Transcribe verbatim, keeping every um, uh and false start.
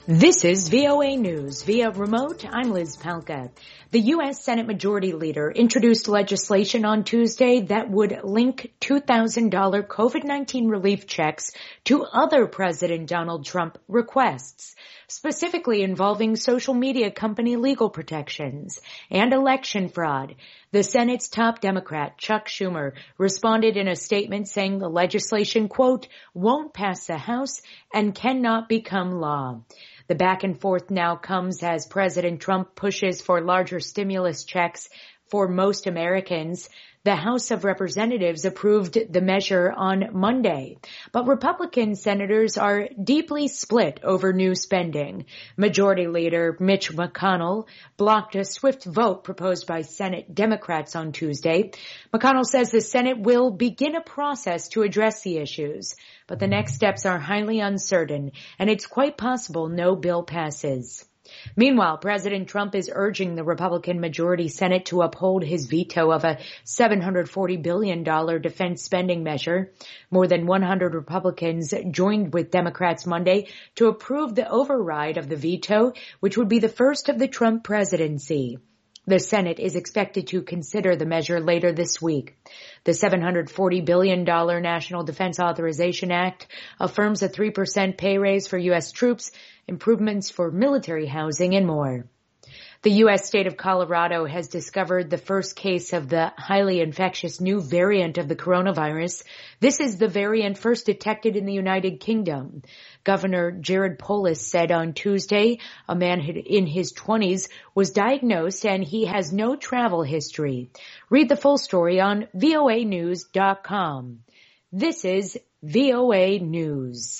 This is V O A News. Via remote, I'm Liz Palka. The U S Senate Majority Leader introduced legislation on Tuesday that would link two thousand dollars COVID nineteen relief checks to other President Donald Trump requests, specifically involving social media company legal protections and election fraud. The Senate's top Democrat, Chuck Schumer, responded in a statement saying the legislation, quote, won't pass the House and cannot become law. The back and forth now comes as President Trump pushes for larger stimulus checks for most Americans. The House of Representatives approved the measure on Monday, but Republican senators are deeply split over new spending. Majority Leader Mitch McConnell blocked a swift vote proposed by Senate Democrats on Tuesday. McConnell says the Senate will begin a process to address the issues, but the next steps are highly uncertain, and it's quite possible no bill passes. Meanwhile, President Trump is urging the Republican majority Senate to uphold his veto of a seven hundred forty billion dollars defense spending measure. More than one hundred Republicans joined with Democrats Monday to approve the override of the veto, which would be the first of the Trump presidency. The Senate is expected to consider the measure later this week. The seven hundred forty billion dollars National Defense Authorization Act affirms a three percent pay raise for U S troops, improvements for military housing, and more. The U S state of Colorado has discovered the first case of the highly infectious new variant of the coronavirus. This is the variant first detected in the United Kingdom. Governor Jared Polis said on Tuesday a man in his twenties was diagnosed and he has no travel history. Read the full story on V O A news dot com. This is V O A News.